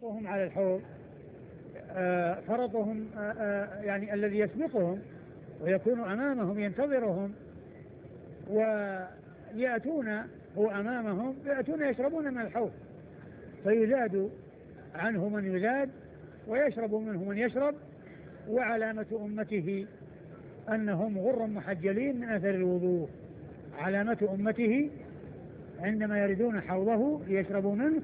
فرطهم على الحوض فرطهم يعني الذي يسبقهم ويكون أمامهم ينتظرهم ويأتون هو أمامهم يأتون يشربون من الحوض فيزاد عنه من يزاد ويشرب منه من يشرب. وعلامة أمته أنهم غر محجلين من أثر الوضوء. علامة أمته عندما يردون حوضه ليشربوا منه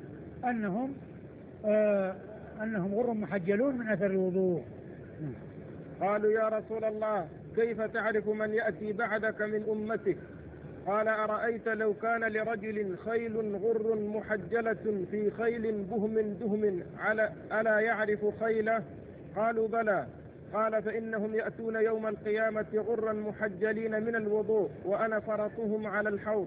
أنهم غر محجلون من أثر الوضوء. قالوا يا رسول الله كيف تعرف من يأتي بعدك من أمتك؟ قال أرأيت لو كان لرجل خيل غر محجلة في خيل بهم دهم ألا يعرف خيله؟ قالوا بلى. قال فإنهم يأتون يوم القيامة غرا محجلين من الوضوء وأنا فرطهم على الحوض.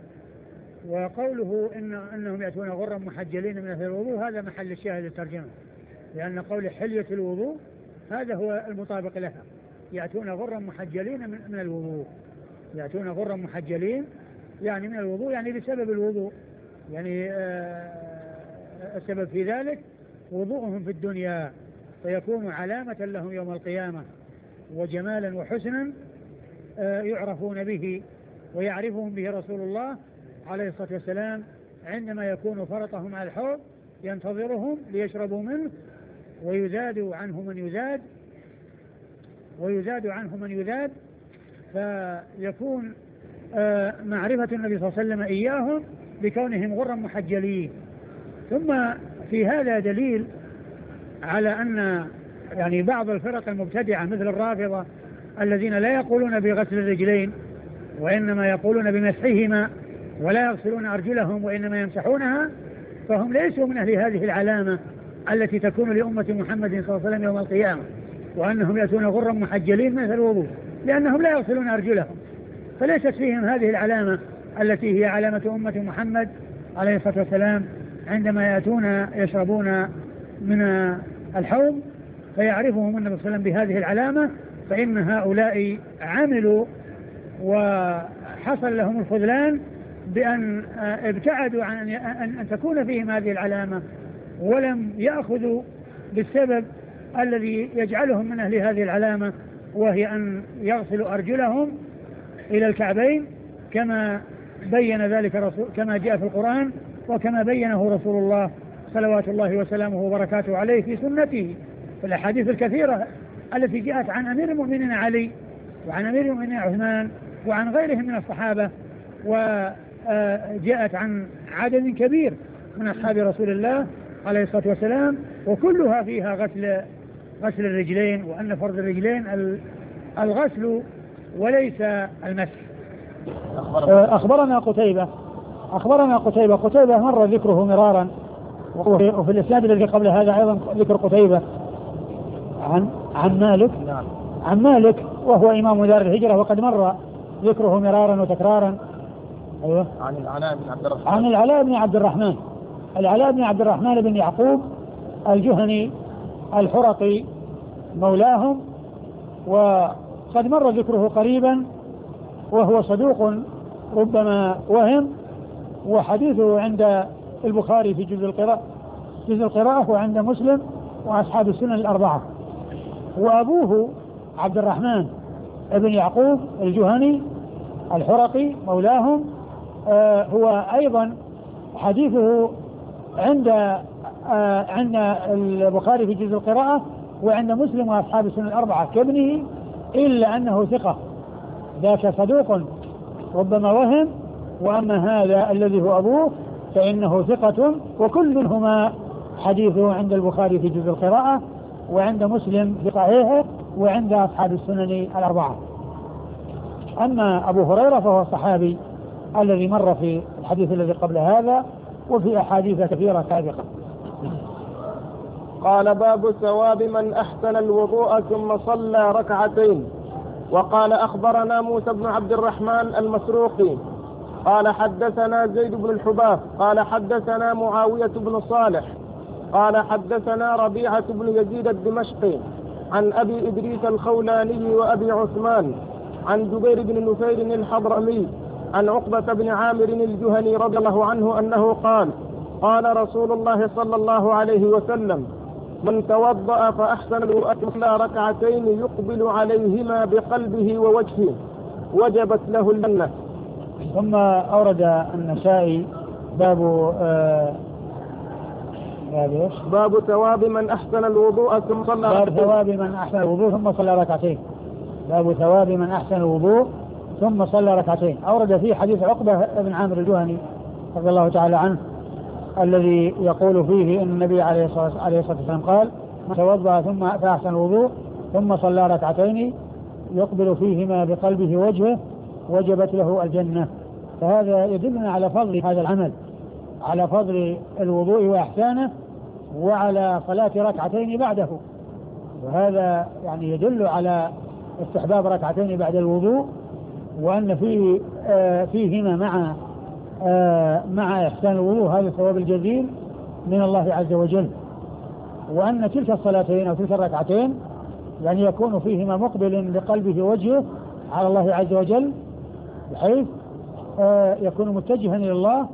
وقوله أنهم يأتون غرا محجلين من أثر الوضوء هذا محل الشاهد الترجمة، لأن قول حلية الوضوء هذا هو المطابق لها. يأتون غرا محجلين من الوضوء، يأتون غرا محجلين يعني من الوضوء يعني بسبب الوضوء، يعني السبب في ذلك وضوءهم في الدنيا فيكون علامة لهم يوم القيامة وجمالا وحسنا يعرفون به ويعرفهم به رسول الله عليه الصلاة والسلام عندما يكون فرطهم على الحوض ينتظرهم ليشربوا منه ويزاد عنه من يزاد فيكون معرفة النبي صلى الله عليه وسلم إياهم بكونهم غرا محجلين. ثم في هذا دليل على أن يعني بعض الفرق المبتدعة مثل الرافضة الذين لا يقولون بغسل الرجلين وإنما يقولون بمسحهما ولا يغسلون أرجلهم وإنما يمسحونها فهم ليسوا من أهل هذه العلامة التي تكون لأمة محمد صلى الله عليه وسلم يوم القيامة، وأنهم يأتون غرا محجلين مثل الوضوء لأنهم لا يغسلون أرجلهم، فليست فيهم هذه العلامة التي هي علامة أمة محمد عليه الصلاة والسلام عندما يأتون يشربون من الحوض فيعرفهم النبي صلى الله عليه وسلم بهذه العلامة، فإن هؤلاء عملوا وحصل لهم الخذلان بأن ابتعدوا عن أن تكون فيهم هذه العلامة ولم يأخذوا بالسبب الذي يجعلهم من أهل هذه العلامة، وهي أن يغسلوا أرجلهم إلى الكعبين كما بين ذلك كما جاء في القرآن وكما بينه رسول الله صلوات الله وسلامه وبركاته عليه في سنته في الأحاديث الكثيرة التي جاءت عن أمير المؤمنين علي وعن أمير المؤمنين عثمان وعن غيرهم من الصحابة، وجاءت عن عدد كبير من أصحاب رسول الله عليه الصلاة والسلام، وكلها فيها غسل الرجلين، وأن فرض الرجلين الغسل وليس المسح. أخبرنا قتيبة مر ذكره مرارا، وفي الإسناد الذي قبل هذا أيضا ذكر قتيبة عن مالك وهو إمام دار الهجرة وقد مر ذكره مرارا وتكرارا. أيوة. عن العلاء بن عبد الرحمن العلاء بن عبد الرحمن بن يعقوب الجهني الحرقي مولاهم، وقد مر ذكره قريبا، وهو صدوق ربما وهم، وحديثه عند البخاري في جزء القراءة وعند مسلم وأصحاب السنن الأربعة. وأبوه عبد الرحمن بن يعقوب الجهني الحرقي مولاهم هو أيضا حديثه عند البخاري في جزء القراءة وعند مسلم وأصحاب السنن الأربعة كابنه، إلا أنه ثقة، ذاك صدوق ربما وهم، وأما هذا الذي هو أبوه فإنه ثقة، وكل منهما حديثه عند البخاري في جزء القراءة وعند مسلم في صحيحه وعند أصحاب السنن الأربعة. أما أبو هريرة فهو الصحابي الذي مر في الحديث الذي قبل هذا وفي أحاديث كثيرة سابقة. قال باب ثواب من أحسن الوضوء ثم صلى ركعتين. وقال أخبرنا موسى بن عبد الرحمن المسروقي قال حدثنا زيد بن الحباب قال حدثنا معاوية بن صالح قال حدثنا ربيعة بن يزيد الدمشقي عن أبي إدريس الخولاني وأبي عثمان عن جبير بن نفير الحضرمي عن عقبة بن عامر الجهني رضي الله عنه أنه قال قال رسول الله صلى الله عليه وسلم: من توضأ فأحسن الوضوء صلى ركعتين يقبل عليهما بقلبه ووجهه وجبت له الجنة. ثم أورد النسائي باب ثواب من أحسن الوضوء ثم صلى ركعتين. باب ثواب من أحسن الوضوء ثم صلى ركعتين. باب ثواب من أحسن الوضوء ثم صلى ركعتين. أورد فيه حديث عقبة بن عامر الجهني رضي الله تعالى عنه الذي يقول فيه أن النبي عليه الصلاة والسلام قال: من توضأ ثم فأحسن الوضوء ثم صلى ركعتين يقبل فيهما بقلبه وجهه وجبت له الجنة. فهذا يدلنا على فضل هذا العمل، على فضل الوضوء وإحسانه، وعلى صلاة ركعتين بعده. وهذا يعني يدل على استحباب ركعتين بعد الوضوء، وأن فيهما مع إحسان الوضوء هذا الثواب الجزيل من الله عز وجل، وأن تلك الصلاتين أو تلك الركعتين يعني يكون فيهما مقبل بقلبه وجهه على الله عز وجل، بحيث يكون متجها إلى الله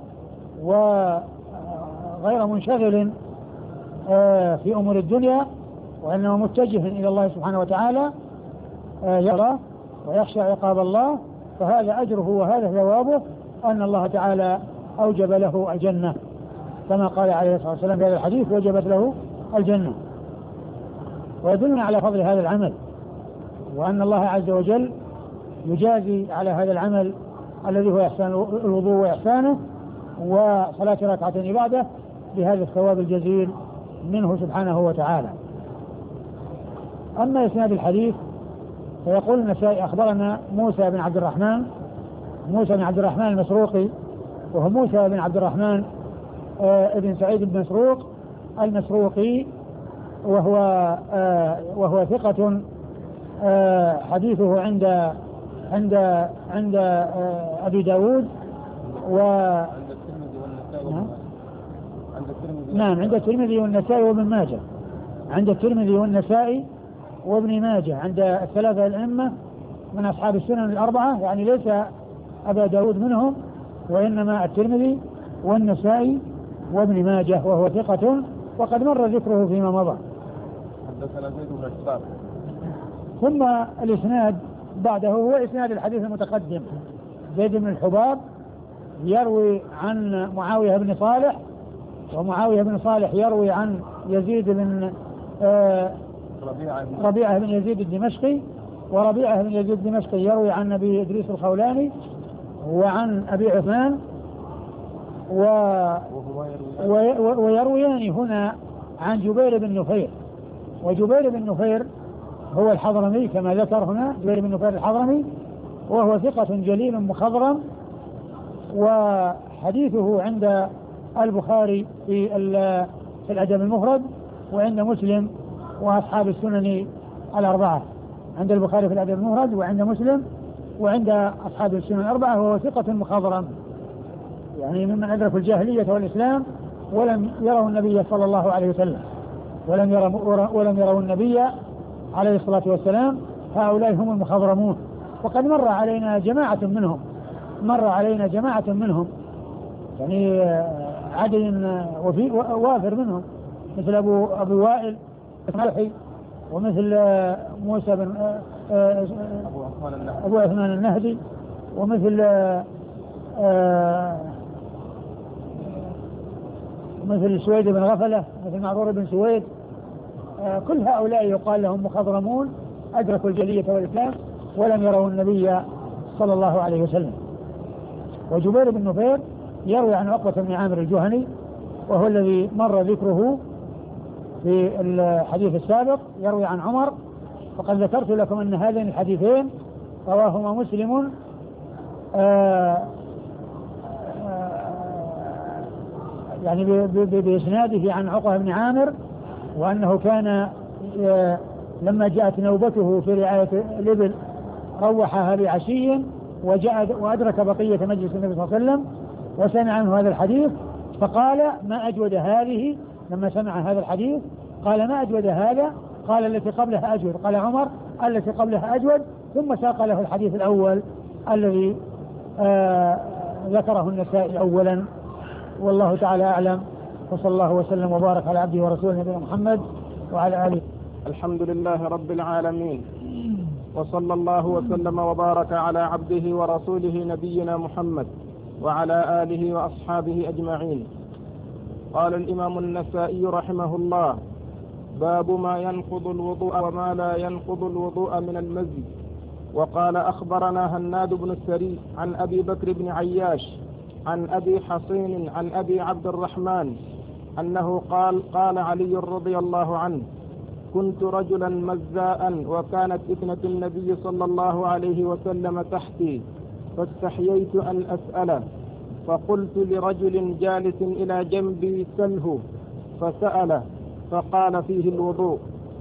وغير منشغل في أمور الدنيا، وأنه متجه إلى الله سبحانه وتعالى يرى ويخشى عقاب الله. فهذا أجره وهذا ثوابه أن الله تعالى أوجب له الجنة، كما قال عليه الصلاة والسلام في هذا الحديث: وجبت له الجنة. ويدلنا على فضل هذا العمل، وأن الله عز وجل يجازي على هذا العمل الذي هو إحسان الوضوء وإحسانه وصلاة ركعتين بعده بهذا الثواب الجزيل منه سبحانه وتعالى. أما إسناد الحديث فيقول النسائي: أخبرنا موسى بن عبد الرحمن المسروقي، وهو موسى بن عبد الرحمن ابن سعيد بن مسروق المسروقي، وهو ثقة حديثه عند أبي داود عند الترمذي والنسائي وابن ماجه. عند الترمذي والنسائي وابن ماجه، عند الثلاثة الأئمة من أصحاب السنن الأربعة، يعني ليس أبا داود منهم، وإنما الترمذي والنسائي وابن ماجه، وهو ثقة وقد مر ذكره فيما مضى. حدثنا زيد بن الحباب. ثم الإسناد بعده هو إسناد الحديث المتقدم: زيد بن الحباب يروي عن معاوية بن صالح، ومعاوية بن صالح يروي عن يزيد بن ربيعة بن يزيد الدمشقي، وربيعة بن يزيد الدمشقي يروي عن أبي إدريس الخولاني وعن أبي عثمان، ويرويان هنا عن جبير بن نفير. وجبير بن نفير هو الحضرمي كما ذكر هنا، جبير بن نفير الحضرمي، وهو ثقة جليل مخضرم، وحديثه عند البخاري في الأدب المفرد، وعند مسلم وأصحاب السنن الأربعة. عند البخاري في الأدب المفرد، وعند مسلم، وعند أصحاب السنن الأربعة، وهو ثقة مخضرم، يعني ممن أدركوا الجاهلية والإسلام ولم يروا النبي صلى الله عليه وسلم، ولم يروا النبي عليه الصلاة والسلام. هؤلاء هم المخضرمون. وقد مر علينا جماعة منهم يعني عدد وافر منهم، مثل أبو وائل الملحي، ومثل موسى بن أبو عثمان النهدي، ومثل سويد بن غفلة، مثل معرور بن سويد. كل هؤلاء يقال لهم مخضرمون أدركوا الجاهلية والإسلام ولم يروا النبي صلى الله عليه وسلم. وجبير بن نفير يروي عن عقبة بن عامر الجهني، وهو الذي مر ذكره في الحديث السابق، يروي عن عمر. وقد ذكرت لكم أن هذين الحديثين رواهما مسلم يعني بإسناده عن عقبة بن عامر، وأنه كان لما جاءت نوبته في رعاية الإبل روحها بعشي، وأدرك بقية مجلس النبي صلى الله عليه وسلم وسمع عنه هذا الحديث، فقال: ما أجود هذه. لما سمع هذا الحديث قال: ما أجود هذا. قال: التي قبلها أجود. قال عمر: التي قبلها أجود. ثم ساق له الحديث الأول الذي ذكره النسائي أولا. والله تعالى أعلم، وصلى الله وسلم وبارك على عبده ورسوله نبينا محمد وعلى آله. الحمد لله رب العالمين، وصلى الله وسلم وبارك على عبده ورسوله نبينا محمد وعلى آله وأصحابه أجمعين. قال الإمام النسائي رحمه الله: باب ما ينقض الوضوء وما لا ينقض الوضوء من المزي. وقال: أخبرنا هناد بن السري عن أبي بكر بن عياش عن أبي حصين عن أبي عبد الرحمن أنه قال علي رضي الله عنه: كنت رجلا مزاء وكانت ابنة النبي صلى الله عليه وسلم تحتي، فاستحييت أن أسأله، فقلت لرجل جالس إلى جنبي: سله. فسأله فقال: فيه الوضوء.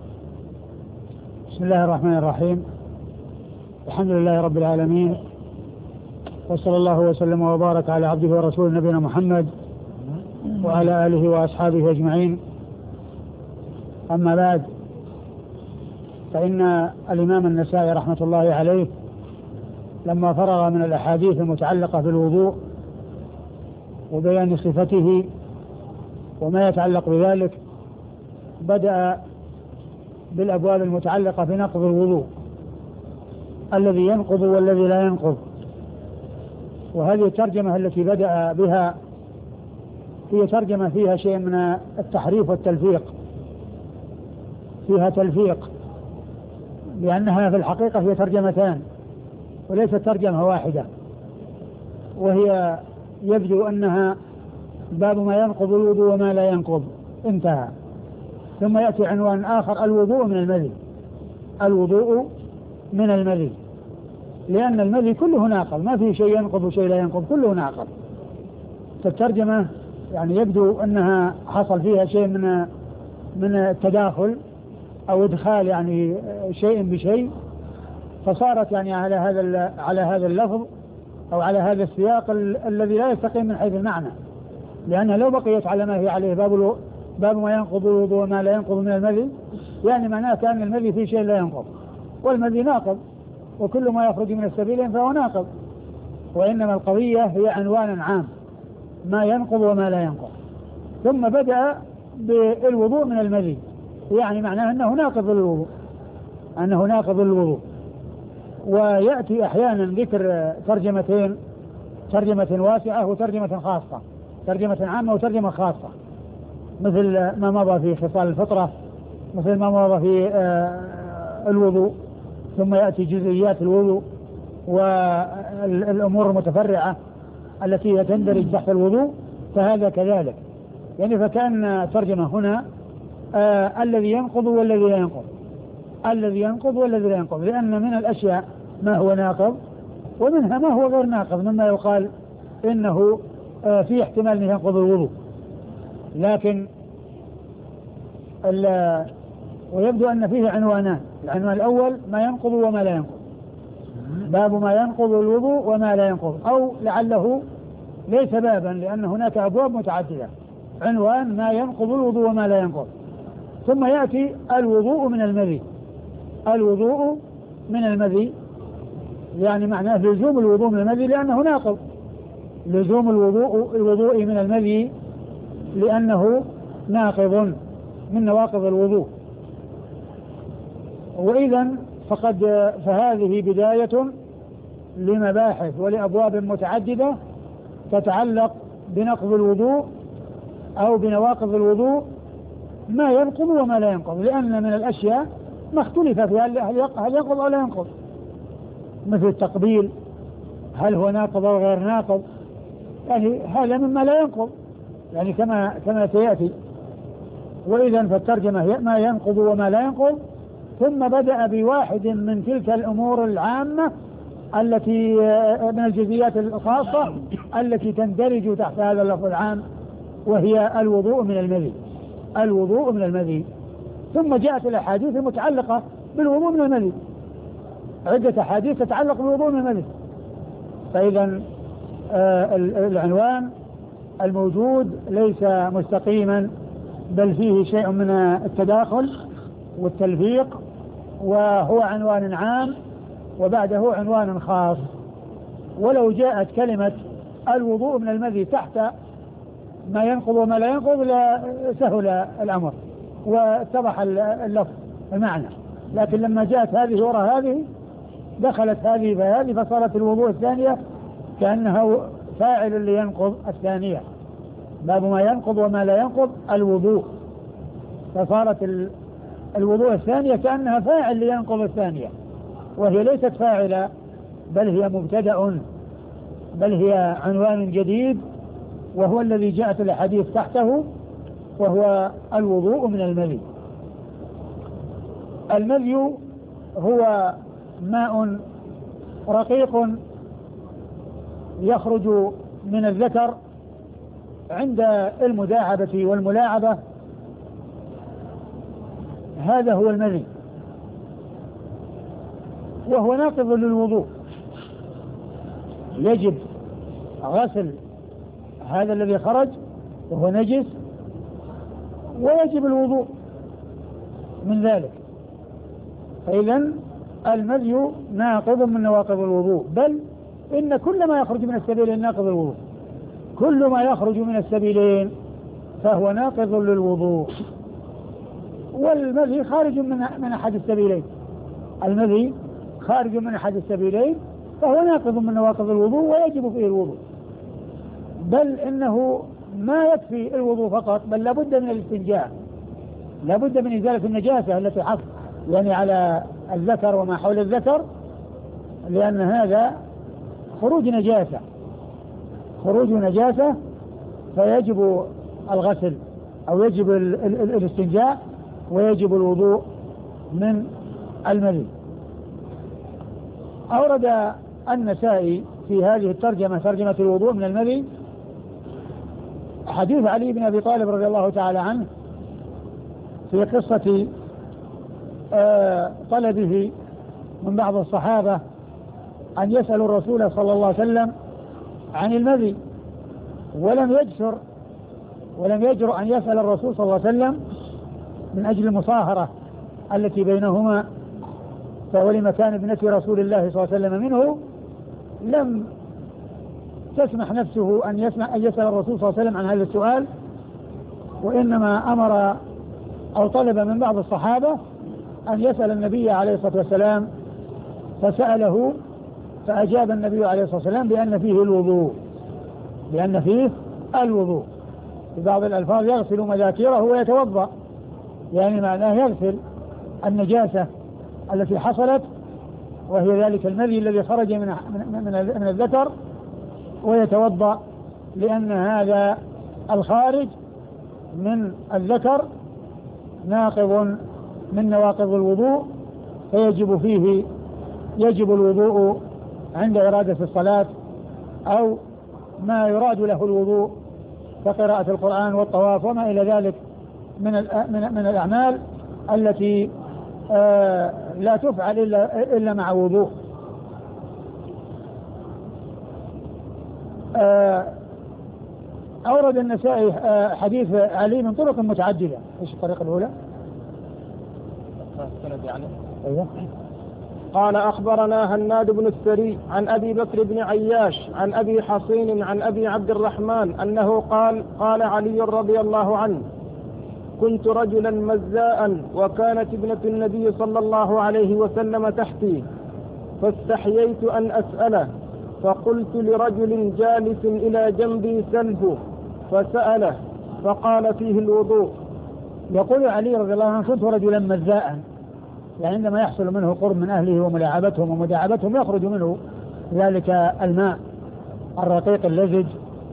بسم الله الرحمن الرحيم. الحمد لله رب العالمين، وصلى الله وسلم وبارك على عبده ورسوله نبينا محمد وعلى آله وأصحابه أجمعين. أما بعد، فإن الإمام النسائي رحمة الله عليه لما فرغ من الأحاديث المتعلقة بالوضوء وبيان صفته وما يتعلق بذلك، بدأ بالأبواب المتعلقة بنقض الوضوء، الذي ينقض والذي لا ينقض. وهذه الترجمة التي بدأ بها هي ترجمة فيها شيء من التحريف والتلفيق، فيها تلفيق، لأنها في الحقيقة هي ترجمتان وليست ترجمة واحدة، وهي يبدو أنها باب ما ينقض الوضوء وما لا ينقض، انتهى. ثم يأتي عنوان آخر: الوضوء من المذي. الوضوء من المذي، لأن المذي كله ناقض، ما في شيء ينقض وشيء لا ينقض، كله ناقض. فالترجمة يعني يبدو أنها حصل فيها شيء من التداخل أو إدخال يعني شيء بشيء، فصارت يعني على هذا اللفظ أو على هذا السياق الذي لا يستقيم من حيث المعنى، لأنها لو بقيت على ما هي عليه باب ما ينقض الوضوء وما لا ينقض من المذي، يعني معناه كأن المذي فيه شيء لا ينقض، والمذي ناقض، وكل ما يخرج من السبيلين فهو ناقض. وإنما القضية هي عنوان عام: ما ينقض وما لا ينقض. ثم بدأ بالوضوء من المذي، يعني معناه أنه ناقض للوضوء، أنه ناقض للوضوء. ويأتي أحيانا ذكر ترجمتين: ترجمة واسعة وترجمة خاصة، ترجمة عامة وترجمة خاصة، مثل ما مضى في خصال الفطرة، مثل ما مضى في الوضوء، ثم يأتي جزئيات الوضوء والأمور المتفرعة التي تندرج تحت الوضوء، فهذا كذلك. يعني فكان ترجمة هنا الذي ينقض والذي لا ينقض، الذي ينقض والذي لا ينقض، لأن من الأشياء ما هو ناقض ومنها ما هو غير ناقض، مما يقال إنه في احتمال أن ينقض الوضوء. لكن ويبدو أن فيه عنوانان: العنوان الأول ما ينقض وما لا ينقض، باب ما ينقض الوضوء وما لا ينقض، أو لعله ليس بابا لأن هناك أبواب متعددة. عنوان ما ينقض الوضوء وما لا ينقض. ثم يأتي الوضوء من المذي. الوضوء من المذي يعني معناه لزوم الوضوء من المذي لأنه ناقض، لزوم الوضوء من المذي لأنه ناقض من نواقض الوضوء. وإذا فهذه بداية لمباحث ولأبواب متعددة تتعلق بنقض الوضوء أو بنواقض الوضوء، ما ينقض وما لا ينقض، لأن من الأشياء ما اختلف فيها هل ينقض أو لا ينقض، مثل التقبيل، هل هو ناقض أو غير ناقض، يعني هذا مما لا ينقض، يعني كما سيأتي. وإذا فالترجمة ما ينقض وما لا ينقض، ثم بدأ بواحد من تلك الأمور العامة التي من الجزئيات الخاصة التي تندرج تحت هذا اللفظ العام، وهي الوضوء من المذي. الوضوء من المذي. ثم جاءت الأحاديث المتعلقة بالوضوء من المذي، عدة أحاديث تتعلق بالوضوء من المذي. فإذا العنوان الموجود ليس مستقيما، بل فيه شيء من التداخل والتلفيق، وهو عنوان عام وبعده عنوان خاص. ولو جاءت كلمة الوضوء من المذي تحت ما ينقض وما لا ينقض سهل الأمر واتضح اللفظ المعنى. لكن لما جاءت هذه وراء هذه دخلت هذه فهذه فصارت الوضوء الثانية كأنها فاعل لينقض الثانية. باب ما ينقض وما لا ينقض الوضوء، فصارت الوضوء الثانية كأنها فاعل لينقض الثانية، وهي ليست فاعلة بل هي مبتدأ، بل هي عنوان جديد وهو الذي جاءت الأحاديث تحته، وهو الوضوء من المذي. المذي هو ماء رقيق يخرج من الذكر عند المداعبة والملاعبة، هذا هو المذي، وهو ناقض للوضوء. يجب غسل هذا الذي خرج وهو نجس، ويجب الوضوء من ذلك. فإذن المذي ناقض من نواقض الوضوء، بل إن كل ما يخرج من السبيلين ناقض الوضوء، كل ما يخرج من السبيلين فهو ناقض للوضوء. والمذي خارج من أحد السبيلين، المذي خارج من أحد السبيلين فهو ناقض من نواقض الوضوء ويجب فيه الوضوء. بل إنه ما يكفي الوضوء فقط، بل لابد من الاستنجاء، لابد من إزالة النجاسة التي حصل يعني على الذكر وما حول الذكر، لأن هذا خروج نجاسة فيجب الغسل أو يجب الاستنجاء ويجب الوضوء من المذي. أورد النسائي في هذه الترجمة، ترجمة الوضوء من المذي، حديث علي بن أبي طالب رضي الله تعالى عنه في قصة طلبه من بعض الصحابة أن يسألوا الرسول صلى الله عليه وسلم عن المذي، ولم يجرؤ أن يسأل الرسول صلى الله عليه وسلم من أجل المصاهرة التي بينهما، فولمكان ابنة رسول الله صلى الله عليه وسلم منه لم تسمح نفسه أن يسأل الرسول صلى الله عليه وسلم عن هذا السؤال، وإنما أمر أو طلب من بعض الصحابة أن يسأل النبي عليه الصلاة والسلام، فسأله فأجاب النبي عليه الصلاة والسلام بأن فيه الوضوء. في بعض الألفاظ يغسل مذاكيره ويتوضأ، يعني معناه يغسل النجاسة التي حصلت وهي ذلك المذي الذي خرج من الذكر ويتوضأ، لأن هذا الخارج من الذكر ناقض من نواقض الوضوء، يجب الوضوء عند إرادة الصلاة أو ما يراد له الوضوء كقراءة القرآن والطواف وما إلى ذلك من الأعمال التي لا تفعل إلا مع وضوء. أورد النسائي حديث علي من طرق متعددة. إيش الطريقة الأولى؟ أيوه. قال أخبرنا هناد بن السري عن أبي بكر بن عياش عن أبي حصين عن أبي عبد الرحمن أنه قال علي رضي الله عنه: كنت رجلا مزاء وكانت ابنة النبي صلى الله عليه وسلم تحتي، فاستحييت أن أسأله، فقلت لرجل جالس إلى جنبي سله، فسأله فقال فيه الوضوء. يقول علي رضي الله عنه: كنت رجلا مزاء، يعني عندما يحصل منه قرب من أهله وملاعبتهم ومداعبتهم يخرج منه ذلك الماء الرقيق اللزج،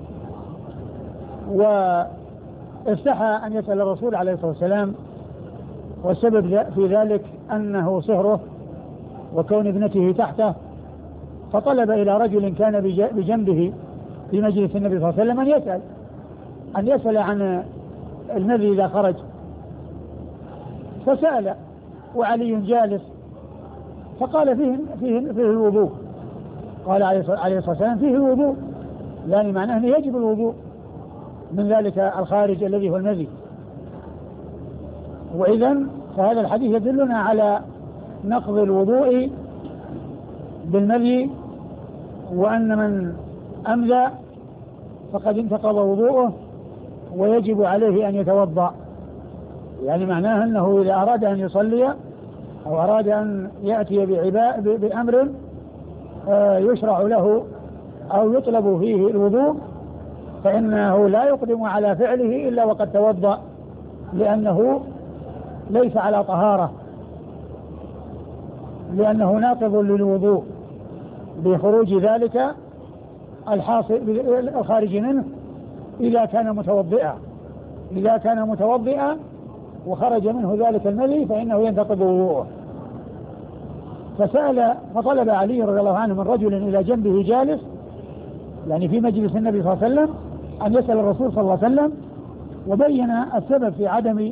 واستحى أن يسأل الرسول عليه الصلاة والسلام، والسبب في ذلك أنه صهره وكون ابنته تحته، فطلب إلى رجل كان بجنبه في مجلس النبي صلى الله عليه وسلم أن يسأل عن المذي إذا خرج، فسأل وعلي جالس، فقال فيه الوضوء. قال عليه الصلاة والسلام: فيه الوضوء، يعني معناه أنه يجب الوضوء من ذلك الخارج الذي هو المذي. وإذن فهذا الحديث يدلنا على نقض الوضوء بالمذي، وأن من أمذى فقد انتقض وضوءه، ويجب عليه أن يتوضأ، يعني معناه أنه إذا أراد أن يصلي أو أراد أن يأتي بأمر يشرع له أو يطلب فيه الوضوء فإنه لا يقدم على فعله إلا وقد توضأ، لأنه ليس على طهارة، لأنه ناقض للوضوء بخروج ذلك الخارج منه إذا كان متوضئا وخرج منه ذلك المذي فإنه ينتقض وضوءه. فطلب علي رضي الله عنه من رجل إلى جنبه جالس، يعني في مجلس النبي صلى الله عليه وسلم، أن يسأل الرسول صلى الله عليه وسلم، وبين السبب في عدم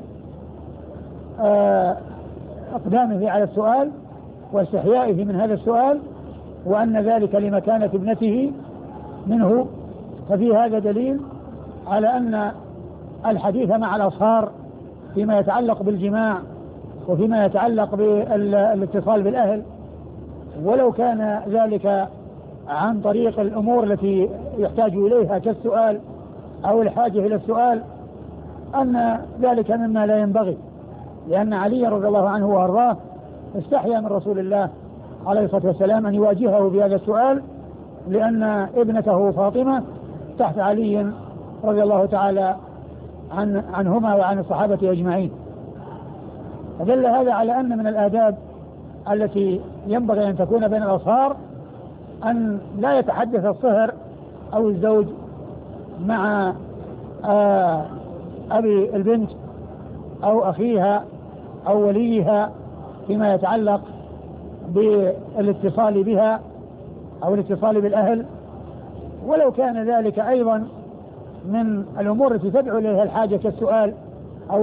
أقدامه على السؤال واستحيائه من هذا السؤال، وأن ذلك لمكانة ابنته منه. ففي هذا دليل على أن الحديث مع الأصهار فيما يتعلق بالجماع وفيما يتعلق بالاتصال بالأهل، ولو كان ذلك عن طريق الأمور التي يحتاج إليها كالسؤال أو الحاجة إلى السؤال، أن ذلك مما لا ينبغي، لأن علي رضي الله عنه وأرضاه استحيا من رسول الله عليه الصلاة والسلام أن يواجهه بهذا السؤال، لأن ابنته فاطمة تحت علي رضي الله تعالى عنهما وعن الصحابة أجمعين. فدل هذا على أن من الآداب التي ينبغي أن تكون بين الأصهار أن لا يتحدث الصهر أو الزوج مع أبي البنت أو أخيها أو وليها فيما يتعلق بالاتصال بها أو الاتصال بالأهل، ولو كان ذلك أيضا من الأمور التي تدعو إليها الحاجة كالسؤال أو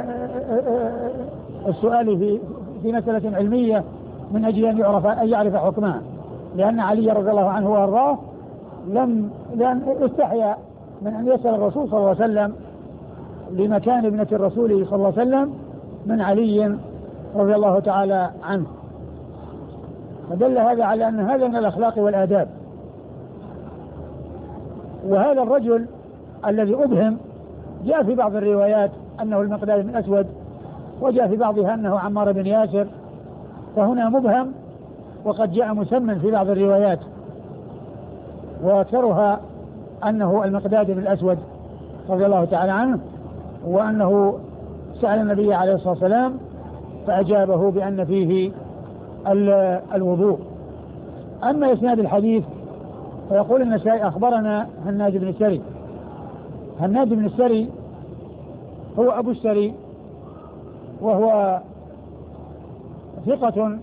السؤال في مسألة علمية من أجل أن يعرف حكمها، لأن علي رضي الله عنه وأرضاه لم استحيا من أن يسأل الرسول صلى الله عليه وسلم لمكان ابنة الرسول صلى الله عليه وسلم من علي رضي الله تعالى عنه. فدل هذا على أن هذا من الأخلاق والآداب. وهذا الرجل الذي أبهم جاء في بعض الروايات أنه المقداد بن أسود، وجاء في بعضها أنه عمار بن ياسر، فهنا مبهم وقد جاء مسمى في بعض الروايات، وأكثرها أنه المقداد بن الأسود رضي الله تعالى عنه، وأنه سأل النبي عليه الصلاة والسلام فأجابه بأن فيه الوضوء. أما إسناد الحديث فيقول النسائي أخبرنا هناد بن السري. هناد بن السري هو أبو السري، وهو ثقة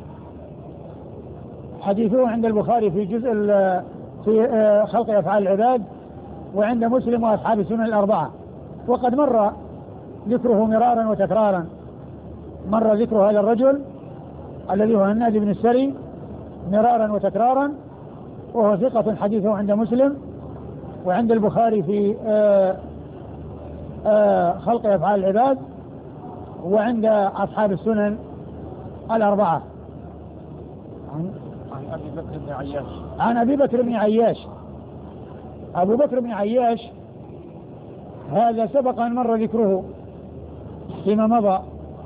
حديثه عند البخاري في جزء في خلق أفعال العباد، وعند مسلم وأصحاب السنن الأربعة، وقد مر ذكره مرارا وتكرارا. مر ذكر هذا الرجل الذي هو هناد بن السري مرارا وتكرارا، وهو ثقة حديثه عند مسلم وعند البخاري في خلق أفعال العباد، وعند أصحاب السنن الأربعة. عن أبي بكر بن عياش. أبو بكر بن عياش هذا سبق أن مر ذكره فيما مضى،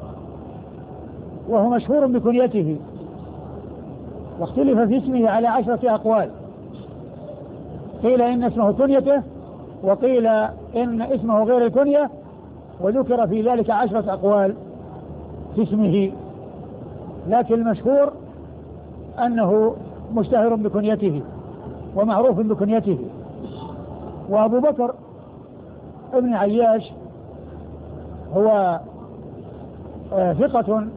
وهو مشهور بكنيته، واختلف في اسمه على 10 أقوال. قيل إن اسمه كنيته، وقيل إن اسمه غير الكنية، وذكر في ذلك 10 أقوال في اسمه، لكن المشهور أنه مشتهر بكنيته ومعروف بكنيته. وأبو بكر ابن عياش هو ثقة،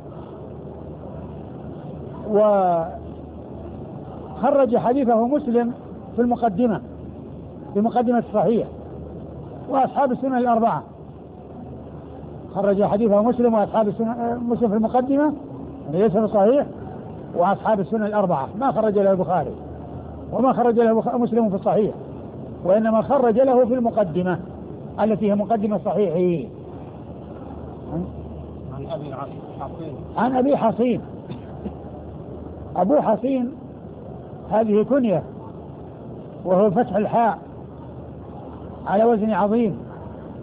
وخرج حديثه مسلم في المقدمة، في مقدمة الصحيح، وأصحاب السنن الأربعة. خرج حديثه مسلم وأصحاب السنن، مسلم في المقدمة ليس في الصحيح، وأصحاب السنن الأربعة، ما خرج له البخاري وما خرج له مسلم في الصحيح، وإنما خرج له في المقدمة التي هي مقدمة صحيحه. عن أبي حصين. أبو حصين هذه كنية، وهو فتح الحاء على وزن عظيم،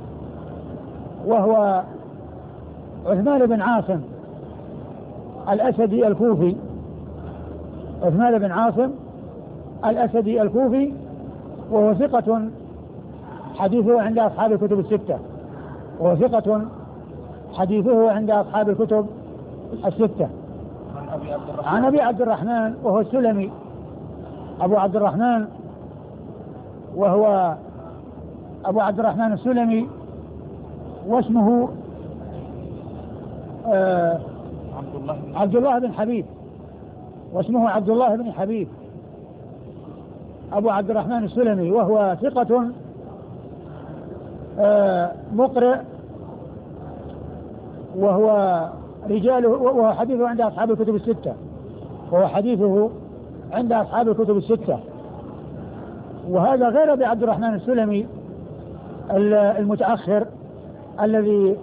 وهو عثمان بن عاصم الأسدي الكوفي. عثمان بن عاصم الأسدي الكوفي، وهو ثقة حديثه عند أصحاب الكتب الستة، وهو ثقة حديثه عند أصحاب الكتب الستة. عن أبي عبد الرحمن وهو السلمي، أبو عبد الرحمن وهو أبو عبد الرحمن السلمي، واسمه عبد الله بن حبيب، واسمه عبد الله بن حبيب أبو عبد الرحمن السلمي، وهو ثقة مقرئ، وهو حديثه عند أصحاب الكتب الستة، وهو حديثه عند أصحاب الكتب الستة. وهذا غير أبي عبد الرحمن السلمي المتأخر الذي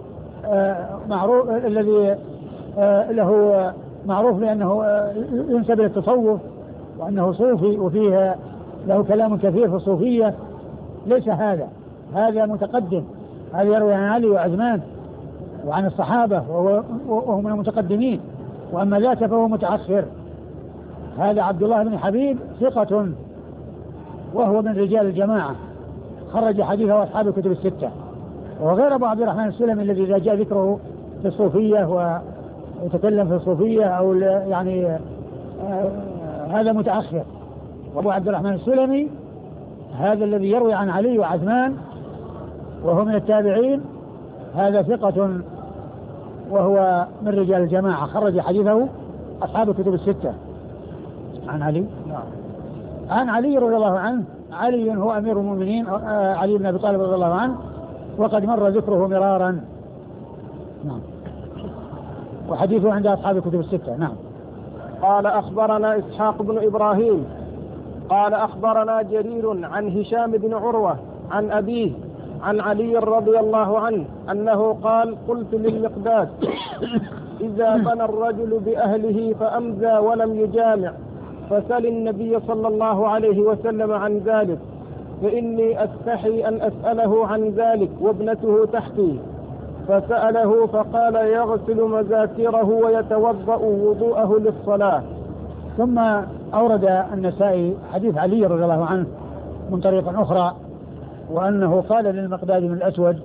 له معروف بأنه ينسب إلى التصوف وأنه صوفي وفيه له كلام كثير في الصوفية. ليس هذا متقدم، هذا يروي عن علي وعثمان وعن الصحابة وهو من المتقدمين، وأما ذاك فهو متأخر. هذا عبد الله بن حبيب ثقة، وهو من رجال الجماعة، خرج حديثه أصحاب الكتب الستة. وغير أبو عبد الرحمن السلمي الذي إذا جاء ذكره في الصوفية ويتكلم في الصوفية أو يعني هذا متأخر. وأبو عبد الرحمن السلمي هذا الذي يروي عن علي وعثمان وهو من التابعين، هذا ثقة وهو من رجال الجماعة، خرج حديثه أصحاب الكتب الستة. عن علي، عن علي رضي الله عنه، علي هو أمير المؤمنين علي بن أبي طالب رضي الله عنه، وقد مر ذكره مرارا. نعم. وحديثه عند أصحاب الكتب الستة. نعم. قال أخبرنا إسحاق بن إبراهيم قال أخبرنا جرير عن هشام بن عروة عن أبيه عن علي رضي الله عنه أنه قال: قلت للمقداد: إذا بنى الرجل بأهله فأمزى ولم يجامع فسل النبي صلى الله عليه وسلم عن ذلك، فإني أستحي أن أسأله عن ذلك وابنته تحتي. فسأله فقال: يغسل مذاكره ويتوضأ وضوءه للصلاة. ثم أورد النسائي حديث علي رضي الله عنه من طريق أخرى، وأنه قال للمقداد بن الأسود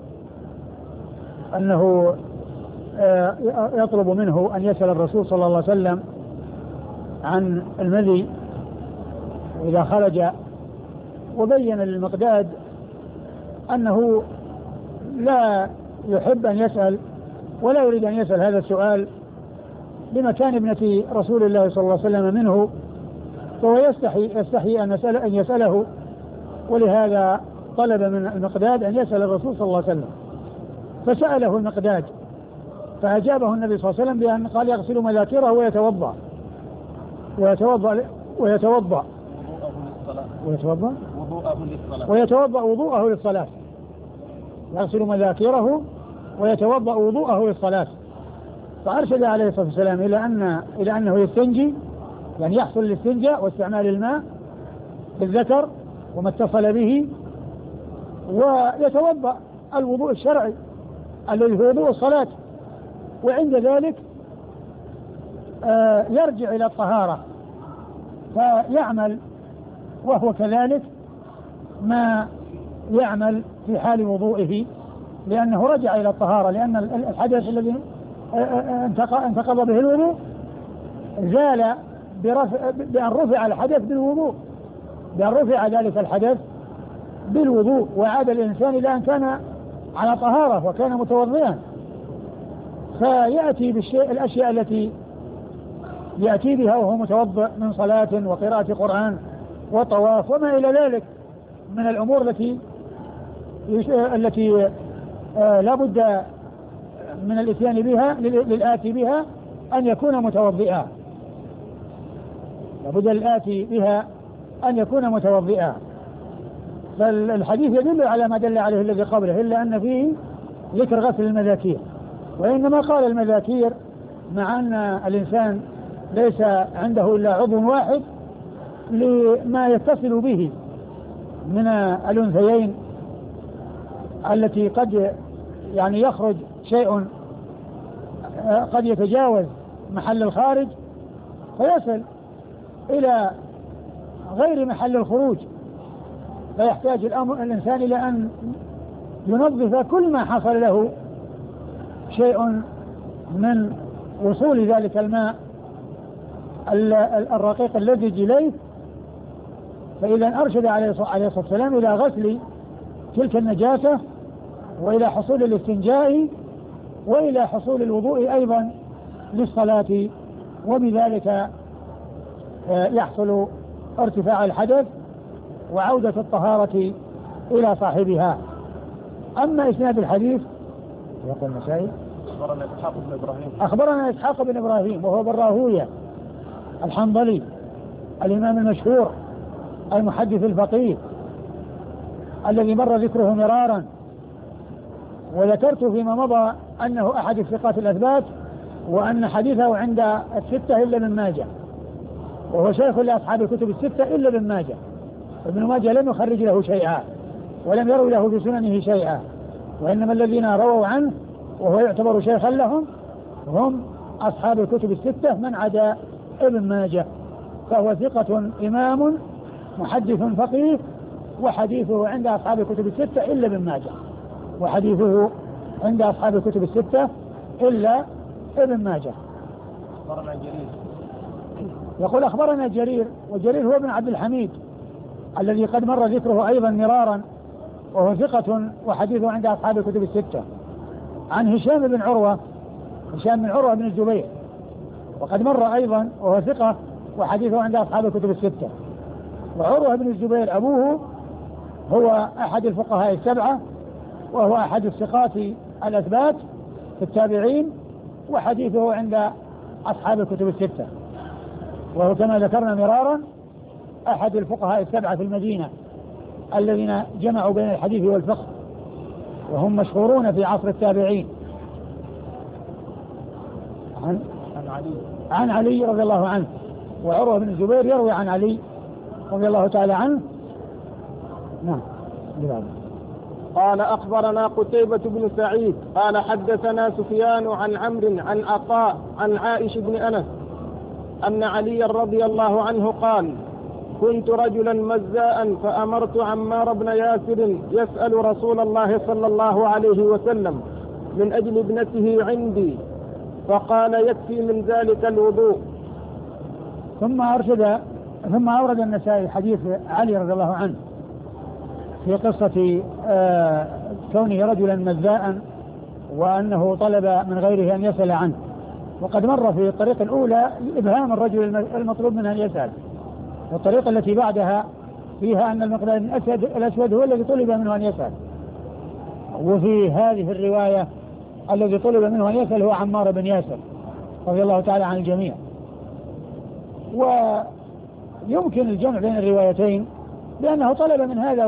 أنه يطلب منه أن يسأل الرسول صلى الله عليه وسلم عن المذي إذا خرج، وبين للمقداد أنه لا يحب أن يسأل ولا يريد أن يسأل هذا السؤال لمكان ابنة رسول الله صلى الله عليه وسلم منه، فهو يستحي أن يسأله، ولهذا طلب من المقداد أن يسأل الرسول صلى الله عليه وسلم. فسأله المقداد فأجابه النبي صلى الله عليه وسلم بأن قال: يغسل مذاكره ويتوضأ وضوءه للصلاة. يغسل مذاكره ويتوضأ وضوءه للصلاة. فأرشد عليه الصلاة والسلام إلى أنه يستنجي، يعني يحصل الاستنجاء واستعمال الماء بالذكر وما اتصل به، ويتوضأ الوضوء الشرعي الذي هو وضوء الصلاة، وعند ذلك يرجع إلى الطهارة فيعمل وهو كذلك ما يعمل في حال وضوئه، لأنه رجع إلى الطهارة، لأن الحدث الذي انتقض به الوضوء زال بأن رفع الحدث بالوضوء، بأن رفع ذلك الحدث بالوضوء، وعاد الإنسان إلى أن كان على طهارة وكان متوضئا. فيأتي الأشياء التي يأتي بها وهو متوضئ من صلاة وقراءة قرآن وطواف وما إلى ذلك من الأمور التي لا بد من الاتيان بها للآتي بها أن يكون متوضئا، لا بد للآتي بها أن يكون متوضئا. فالحديث يدل على ما دل عليه الذي قبله، إلا أن فيه ذكر غسل المذاكير، وإنما قال المذاكير مع أن الإنسان ليس عنده إلا عضو واحد لما يتصل به من الأنثيين التي قد يعني يخرج شيء قد يتجاوز محل الخارج فيصل إلى غير محل الخروج، فيحتاج الإنسان إلى أن ينظف كل ما حصل له شيء من وصول ذلك الماء الرقيق اللزج إليه. فإذا أرشد عليه الصلاة والسلام إلى غسل تلك النجاسة وإلى حصول الاستنجاء وإلى حصول الوضوء أيضا للصلاة، وبذلك يحصل ارتفاع الحدث وعودة الطهارة إلى صاحبها. أما إسناد الحديث يقول النسائي أخبرنا إسحاق بن إبراهيم وهو بن راهوية الحنظلي الإمام المشهور المحدث الفقيه الذي مر ذكره مرارا، وذكرت فيما مضى أنه أحد الثقات الأثبات، وأن حديثه عند الستة إلا ابن ماجه، وهو شيخ لأصحاب الكتب الستة إلا ابن ماجه. ابن ماجه لم يخرج له شيئا ولم يروي له في سننه شيئا، وإنما الذين رووا عنه وهو يعتبر شيخا لهم هم أصحاب الكتب الستة من عدا ابن ماجه، فهو ثقة إمام محدث فقيه، وحديثه عند أصحاب الكتب الستة إلا ابن ماجه، وحديثه عند أصحاب الكتب الستة إلا ابن ماجه. يقول أخبرنا جرير، وجرير هو ابن عبد الحميد الذي قد مر ذكره أيضا مرارا، وهو ثقة وحديثه عند أصحاب الكتب الستة، عن هشام بن عروة، هشام بن عروة بن الزبير، وقد مر أيضا وهو ثقة وحديثه عند أصحاب الكتب الستة. وعروة بن الزبير أبوه هو أحد الفقهاء السبعة، وهو أحد الثقات الأثبات في التابعين، وحديثه عند أصحاب الكتب الستة، وهو كما ذكرنا مرارا أحد الفقهاء السبعة في المدينة الذين جمعوا بين الحديث والفقه، وهم مشهورون في عصر التابعين. عن علي رضي الله عنه، وعروة بن الزبير يروي عن علي رضي الله تعالى عنه. نعم. قال أخبرنا قتيبة بن سعيد قال حدثنا سفيان عن عمرو عن عطاء عن عائش بن أنس أن علي رضي الله عنه قال: كنت رجلا مزاء فأمرت عمار بن ياسر يسأل رسول الله صلى الله عليه وسلم من أجل ابنته عندي، فقال: يكفي من ذلك الوضوء. ثم أورد النسائي حديث علي رضي الله عنه في قصة كونه رجلا مزاء وأنه طلب من غيره أن يسأل عنه، وقد مر في الطريقة الأولى إبهام الرجل المطلوب منه أن يسأل، والطريقة التي بعدها فيها أن المقداد بن الأسود هو الذي طلب منه أن يسأل، وفي هذه الرواية الذي طلب منه أن يسأل هو عمار بن ياسر رضي الله تعالى عن الجميع. ويمكن الجمع بين الروايتين لأنه طلب من هذا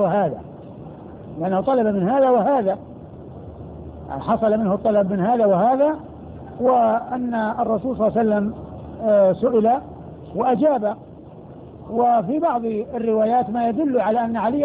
وهذا، يعني حصل منه الطلب من هذا وهذا، وأن الرسول صلى الله عليه وسلم سئل وأجاب. وفي بعض الروايات ما يدل على أن عليا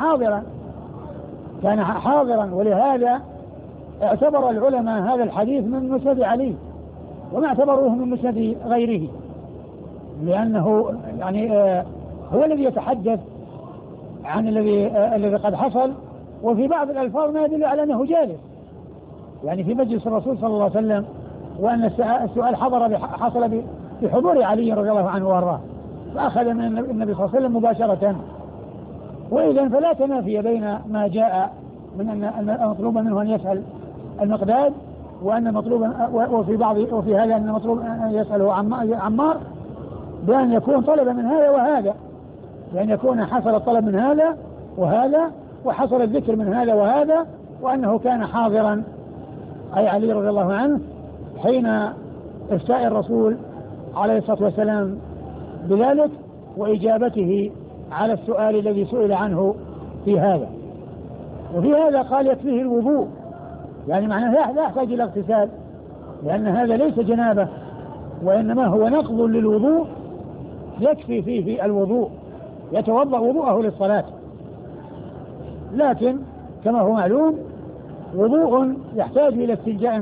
كان حاضرا، ولهذا اعتبر العلماء هذا الحديث من مسند علي وما اعتبروه من مسند غيره، لأنه يعني هو الذي يتحدث عن الذي قد حصل. وفي بعض الألفاظ ما يدل على أنه جالس، يعني في مجلس الرسول صلى الله عليه وسلم، وأن السؤال حصل بحضور علي رضي الله عنه وارضاه، فأخذ من النبي صلى الله عليه وسلم مباشرة. وإذن فلا تنافي بين ما جاء من أن مطلوب منه أن يسأل المقداد، وأن مطلوب وفي هذا أن مطلوب أن يسأله عمار، بأن يكون طلب من هذا وهذا، بأن يكون حصل الطلب من هذا وهذا، وحصل الذكر من هذا وهذا، وأنه كان حاضرا أي علي رضي الله عنه حين إفتاء الرسول عليه الصلاة والسلام بذلك وإجابته على السؤال الذي سئل عنه في هذا. وفي هذا قال يكفيه الوضوء، يعني معناه لا يحتاج إلى اغتسال، لأن هذا ليس جنابة وإنما هو نقض للوضوء يكفي فيه الوضوء، يتوضأ وضوءه للصلاة. لكن كما هو معلوم وضوء يحتاج إلى استنجاء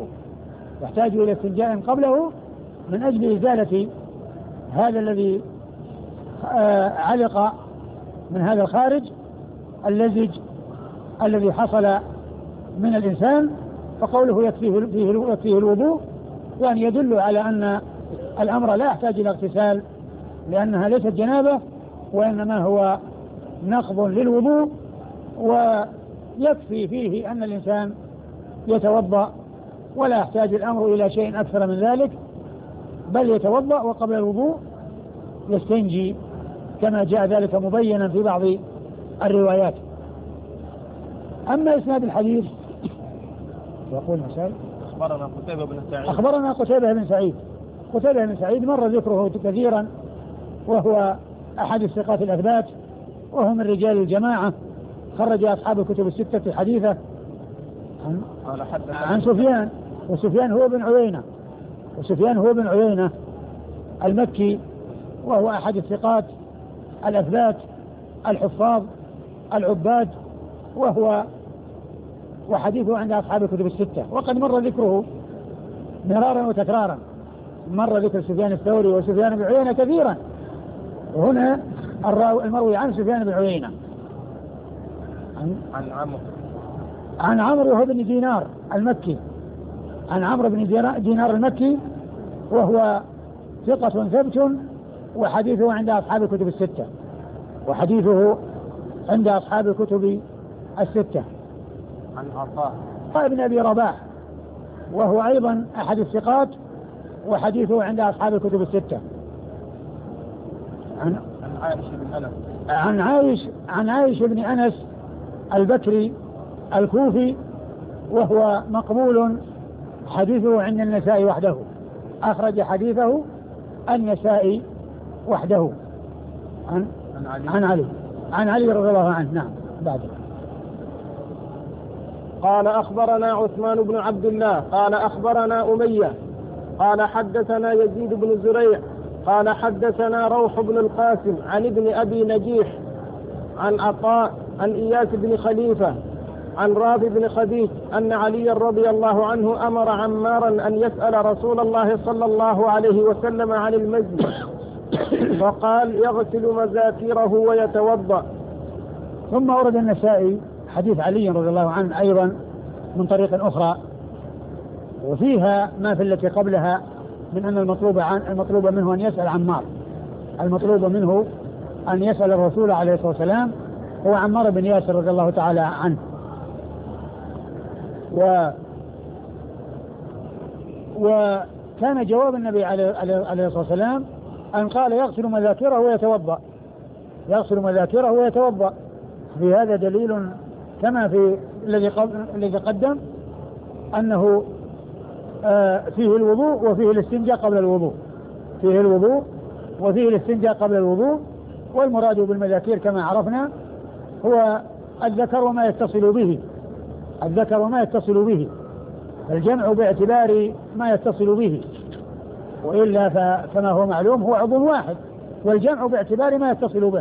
قبله من أجل إزالة هذا الذي علق من هذا الخارج اللزج الذي حصل من الإنسان. فقوله يكفيه الوضوء يعني يدل على أن الأمر لا يحتاج إلى اغتسال لأنها ليست جنابة وإنما هو نقض للوضوء، ويكفي فيه أن الإنسان يتوضأ ولا يحتاج الأمر إلى شيء أكثر من ذلك، بل يتوضأ وقبل الوضوء يستنجي كما جاء ذلك مبينا في بعض الروايات. أما إسناد الحديث يقول مسائل أخبرنا قتيبة بن سعيد مر ذكره كثيرا، وهو أحد الثقات الأثبات، وهو من رجال الجماعة، خرج أصحاب الكتب الستة حديثه عن سفيان، وسفيان هو بن عيينة المكي، وهو أحد الثقات الأثبات الحفاظ العباد، وحديثه عند أصحاب الكتب الستة. وقد مر ذكره مرارا وتكرارا، مر ذكر سفيان الثوري وسفيان بن عيينة كثيرا، وهنا المروي عن سفيان بن عيينة عن عمرو وهو بن دينار المكي، عن عمرو بن دينار المكي، وهو ثقة ثبت، وحديثه عند أصحاب الكتب الستة. عن عطاء بن أبي رباح، وهو أيضا أحد الثقات، وحديثه عند أصحاب الكتب الستة. عن عائش بن أنس البكري الكوفي، وهو مقبول، حديثه عند النسائي وحده، أخرج حديثه النسائي وحده. عن علي رضي الله عنه. نعم. بعد قال أخبرنا عثمان بن عبد الله قال أخبرنا أمية قال حدثنا يزيد بن زريع قال حدثنا روح بن القاسم عن ابن أبي نجيح عن عطاء عن إياس بن خليفة عن رافع بن خديج أن علي رضي الله عنه أمر عمارا أن يسأل رسول الله صلى الله عليه وسلم عن المزي، فقال يغسل مذاكيره ويتوضأ. ثم ورد النسائي حديث علي رضي الله عنه أيضا من طريق أخرى، وفيها ما في التي قبلها من أن المطلوب منه أن يسأل عمار، المطلوب منه أن يسأل الرسول عليه الصلاة والسلام هو عمار بن ياسر رضي الله تعالى عنه. وكان جواب النبي عليه الصلاة والسلام أن قال يغسل مذاكره ويتوضأ. في هذا دليل كما في الذي قدم أنه فيه الوضوء وفيه الاستنجاء قبل الوضوء، والمراد بالمذاكير كما عرفنا هو الذكر وما يتصل به، الجمع باعتبار ما يتصل به، وإلا فما هو معلوم هو عضو واحد، والجمع باعتبار ما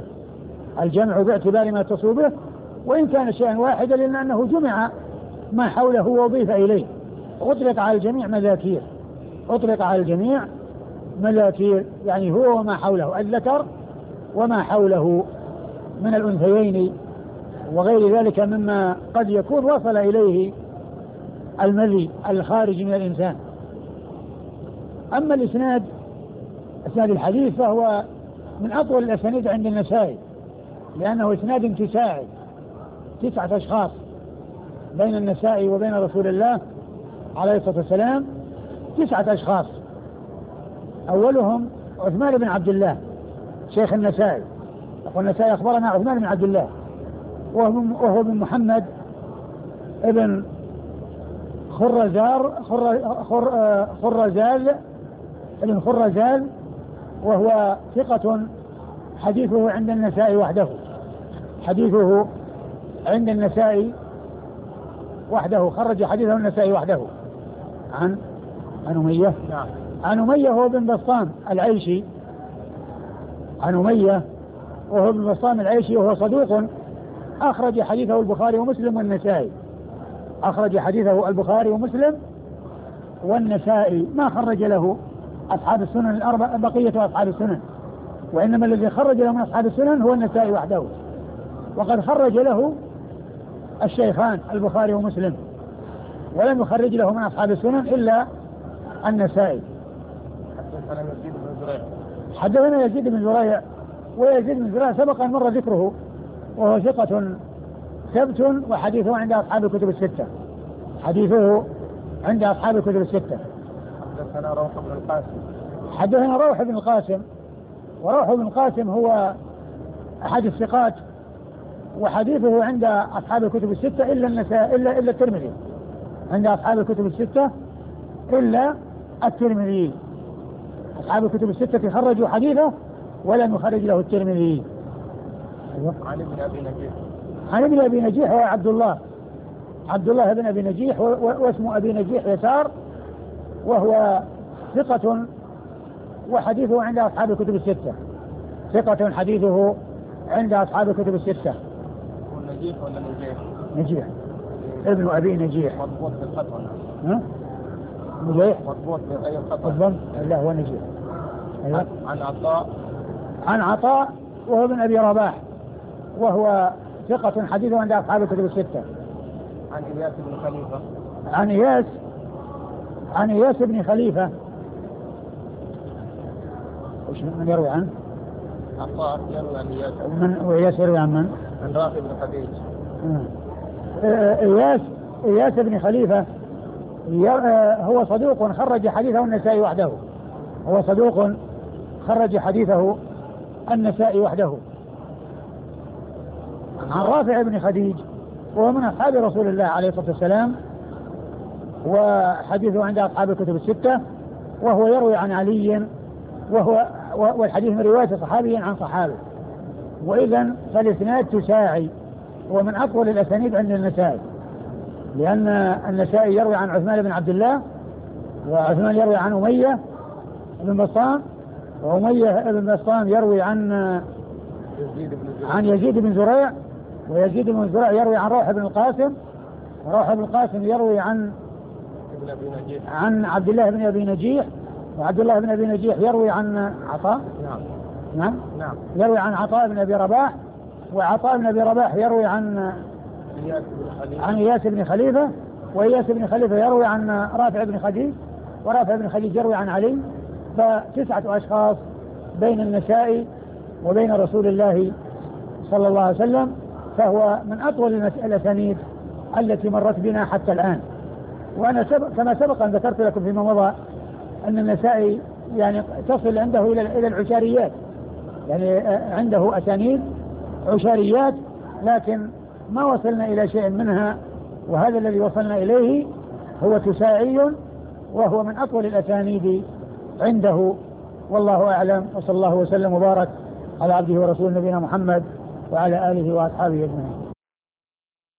يتصل به، وإن كان شيئا واحدا لأنه جمع ما حوله وضيف إليه، أطلق على الجميع مذاكير، يعني هو وما حوله، الذكر وما حوله من الأنثيين وغير ذلك مما قد يكون وصل إليه المذي الخارج من الإنسان. أما إسناد الحديث فهو من أطول الأسانيد عند النسائي، لأنه إسناد انتساعي، 9 أشخاص بين النسائي وبين رسول الله عليه الصلاة والسلام، 9 أشخاص. أولهم عثمان بن عبد الله شيخ النسائي، يقول النسائي أخبرنا عثمان بن عبد الله، وهو بن محمد ابن خرزال، وهو ثقة، حديثه عند النسائي وحده، خرج حديثه النسائي وحده. عن أمية، عن أمية هو بن بسطام العيشي، وهو صدوق، أخرج حديثه البخاري ومسلم والنسائي. أخرج حديثه البخاري ومسلم والنسائي، ما خرج له أصحاب السنن الأربعة بقية أصحاب السنن، وإنما الذي خرج له من أصحاب السنن هو النسائي وحده، وقد خرج له الشيخان البخاري ومسلم، ولم يخرج له من أصحاب السنن إلا النسائي. حدثنا يزيد بن زريع، ويزيد بن زريع سبق أن مر ذكره، وهو ثقة ثبت، وحديثه عند أصحاب الكتب الستة، حديثه عند أصحاب الكتب الستة. حدثنا روح بن القاسم. حدثنا روح بن القاسم، وروح بن القاسم هو أحد الثقات، وحديثه عند أصحاب الكتب الستة إلا النسائي إلا الترمذي، عند أصحاب الكتب الستة إلا الترمذي. أصحاب الكتب الستة خرجوا حديثه ولم يخرج له الترمذي. عن ابن أبي نجيح. عن ابن أبي نجيح هو عبد الله بن أبي نجيح، واسم أبي نجيح يسار، وهو ثقة وحديثه عند أصحاب الكتب الستة، ثقة حديثه عند أصحاب الكتب الستة. نجيح ولا نجيح؟ نجيح ابن أبي نجيح. مضبوط بالخطأ. نجيح مضبوط بأي خطأ؟ بالضبط، لا هو نجيح. أيوة. عن عطاء وهو ابن أبي رباح، وهو ثقة حديثه عند أصحاب الكتب الستة. عن إياس بن خليفة. عن إياس بن خليفة. وش من يروي عنه؟ عطاء يروي عن إياس. وإياس يروي عن من؟ عن رافع بن خديج. إياس بن خليفة هو صدوق خرج حديثه النسائي وحده، هو صدوق خرج حديثه النسائي وحده. عن رافع بن خديج وهو من أصحاب رسول الله عليه الصلاة والسلام، وحديثه عند أصحاب الكتب الستة، وهو يروي عن علي، والحديث من رواية صحابي عن صحابي، وإذن فالإسناد تساعي، ومن أطول الأسانيد عند النسائي، لأن النسائي يروي عن عثمان بن عبد الله، وعثمان يروي عن أمية بن بسطام، وأمية بن بسطام يروي عن يزيد بن زريع، ويزيد بن زريع يروي عن روح بن القاسم، وروح بن القاسم يروي عن عبد الله بن أبي نجيح، وعبد الله بن أبي نجيح يروي عن عطاء. نعم يروي عن عطاء بن أبي رباح، وعطاء بن أبي رباح يروي عن إياس بن خليفة، وإياس بن خليفة يروي عن رافع بن خديج، ورافع بن خديج يروي عن علي. فتسعة أشخاص بين النسائي وبين رسول الله صلى الله عليه وسلم، فهو من أطول الأسانيد التي مرت بنا حتى الآن. وأنا كما سبق أن ذكرت لكم فيما مضى أن النسائي يعني تصل عنده إلى العشاريات، يعني عنده أسانيد عشاريات، لكن ما وصلنا إلى شيء منها، وهذا الذي وصلنا إليه هو تساعي، وهو من أطول الأسانيد عنده. والله أعلم، وصلى الله وسلم وبارك على عبده ورسوله نبينا محمد وعلى آله وأصحابه أجمعين.